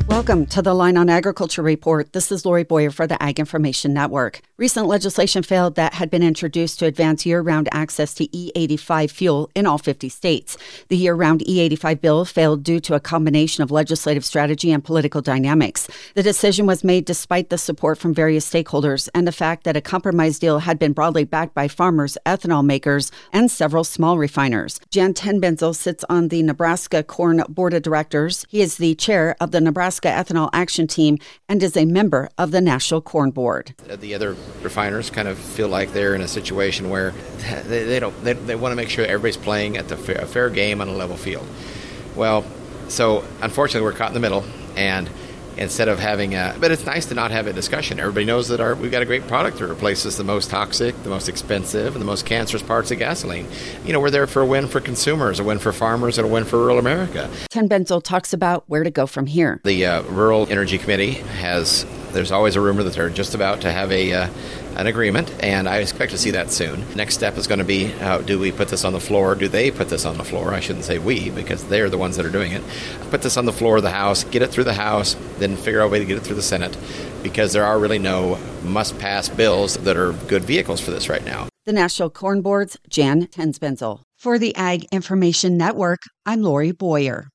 Welcome to the Line on Agriculture Report. This is Lori Boyer for the Ag Information Network. Recent legislation failed that had been introduced to advance year-round access to E85 fuel in all 50 states. The year-round E85 bill failed due to a combination of legislative strategy and political dynamics. The decision was made despite the support from various stakeholders and the fact that a compromise deal had been broadly backed by farmers, ethanol makers, and several small refiners. Jan Tenbenzel sits on the Nebraska Corn Board of Directors. He is the chair of the Nebraska Ethanol Action Team and is a member of the National Corn Board. The other refiners kind of feel like they're in a situation where they want to make sure everybody's playing at a fair game on a level field. Well, so unfortunately we're caught in the middle, and instead of having but it's nice to not have a discussion. Everybody knows that we've got a great product that replaces the most toxic, the most expensive, and the most cancerous parts of gasoline. You know, we're there for a win for consumers, a win for farmers, and a win for rural America. Tenbenzel talks about where to go from here. The Rural Energy Committee there's always a rumor that they're just about to have an agreement, and I expect to see that soon. Next step is going to be, do we put this on the floor? Do they put this on the floor? I shouldn't say we, because they're the ones that are doing it. Put this on the floor of the House, get it through the House, then figure out a way to get it through the Senate, because there are really no must-pass bills that are good vehicles for this right now. The National Corn Board's Jan Tenbenzel. For the Ag Information Network, I'm Lori Boyer.